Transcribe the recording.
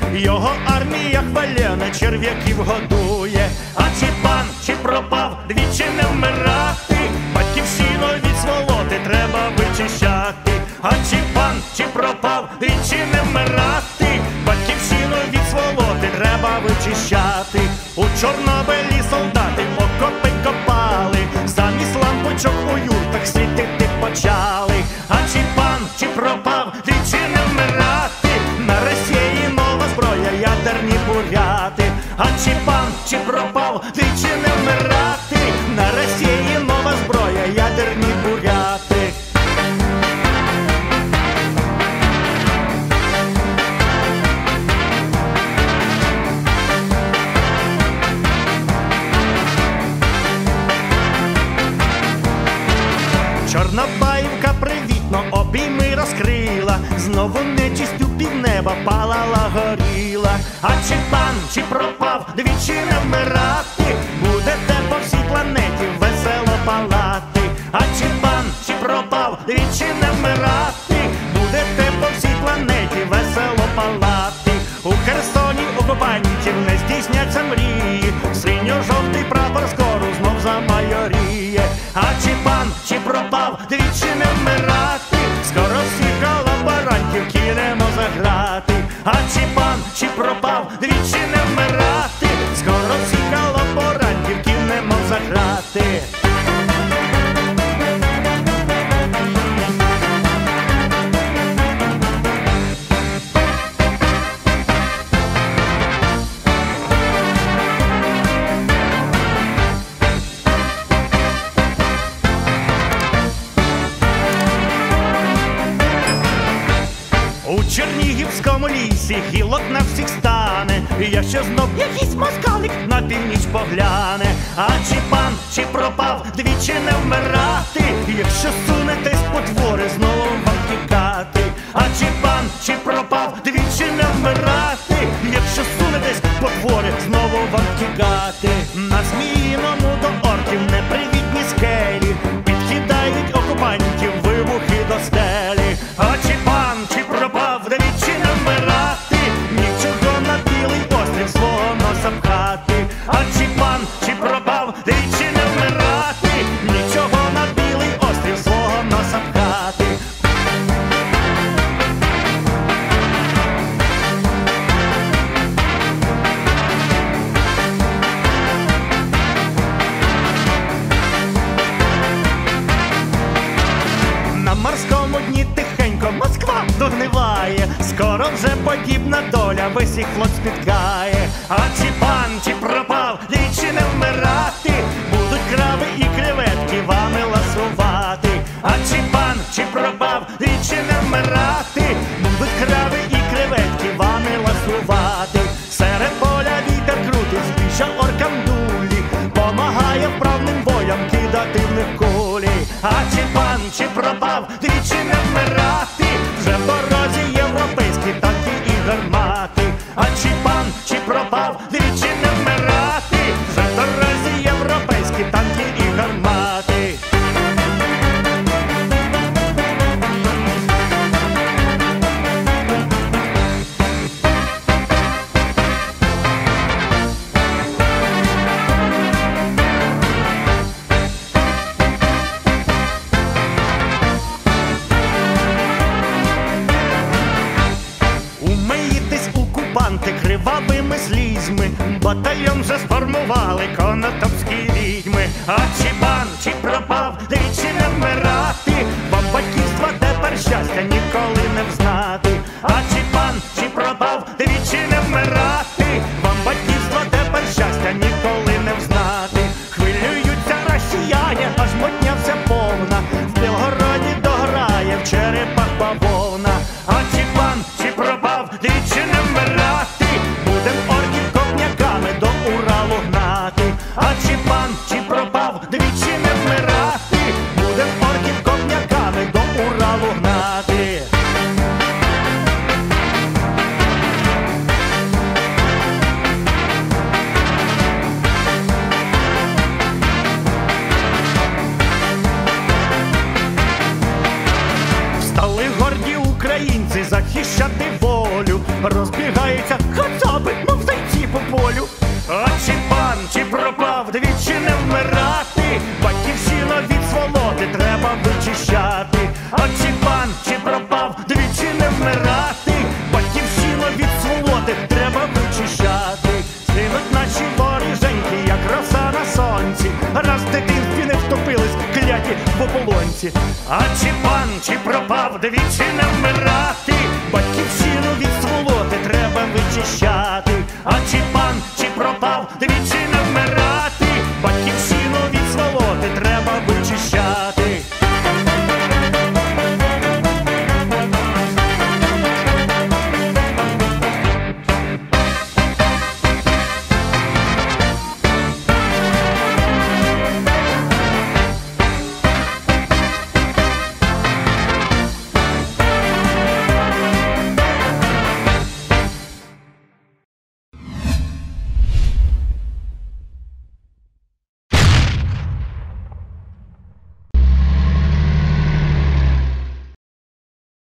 його армія хвалене черв'яків годує. А чи пан, чи пропав, двічі не вмирати, батьківщину від сволоти треба вичищати. А чи пан, чи пропав, двічі не вмирати, батьківщину від сволоти треба вичищати. У Чорнобилі солдати окопи копали, замість лампочок у юртах світити почали. А чи пан, чи пропав, двічі не вмирати, на Росії нова зброя, ядерні буряти. А чи пан, чи пропав, двічі не вмирати, на Росії нова зброя, ядерні буряти. Чорнобаївка привітно обійми розкрила, знову нечистю півнеба палала, горіла. А чи пан, чи пропав, двічі не вмирати, будете по всій планеті весело палати. А чи пан, чи пропав, двічі не вмирати, будете по всій планеті весело палати. У Херсоні окупантів не здійсняться мрії, синьо-жовтий прапор скоро знов замайоріє. А чи пан, чи пропав, двічі не вмирати, скоро всіх колаборантів кинемо за грати. А чи пан, чи пропав, двічі не вмирати, скоро всіх колаборантів кинемо за грати. У Чернігівському лісі гілок на всіх стане, якщо знов якийсь москалик на північ погляне. А чи пан, чи пропав, двічі не вмирати, якщо сунетесь по двори, знову вам тікати. А чи пан, чи пропав, двічі не вмирати, якщо сунетесь по двори, знову вам тікати. На Зміїному до орків непривітні скелі підкидають окупантів вибухи до стелі. А чи пан, чи пропав, двічі не вмирати, нічого на білий острів свого носа пхати. А чи пан, чи пропав, двічі не вмирати, нічого на білий острів свого носа пхати. На морському дні тихенько Москва догниває, скоро вже подібна доля весь їх флот спіткає. А чи пан, чи пропав, двічі не вмирати, будуть краби і креветки вами ласувати. А чи пан, чи пропав, двічі не вмирати, будуть краби і креветки вами ласувати. Серед поля вітер крутить, збільша оркам дулі, помагає вправним воям кидати в них кулі. А чи пан, чи пропав, двічі не вмирати, вже в дорозі європейські танки і гармати. А чи пан, чи пропав, двічі не вмирати, вже в дорозі європейські танки і гармати. Кривавими слізьми батальйон вже сформували конотопські відьми. А чи пан, чи пропав, двічі не вмирати, вам батьківства тепер щастя ніколи не взнати. А чи пан, чи пропав, двічі не вмирати, вам батьківства тепер щастя ніколи не взнати. Хвилюються росіяни, аж мотня вся повна, в Білгороді дограє в черепах бавовна. А чи пан, чи пропав, двічі не вмирати, будем орків копняками до Уралу гнати. А чи пан, чи пропав, двічі не вмирати, будем орків копняками до Уралу гнати. Встали горді українці захищати волю, розбігаються не вмирати, батьківщину від сволоти треба вичищати. А чи пан, чи пропав, двічі не вмирати, батьківщину від сволоти треба вичищати. Згинуть наші воріженьки, як роса на сонці, раз в дитинстві не втопились кляті в ополонці. А чи пан, чи пропав, двічі не вмирати, батьківщину від сволоти треба вичищати. А чи пан, чи пропав, двічі не вмирати.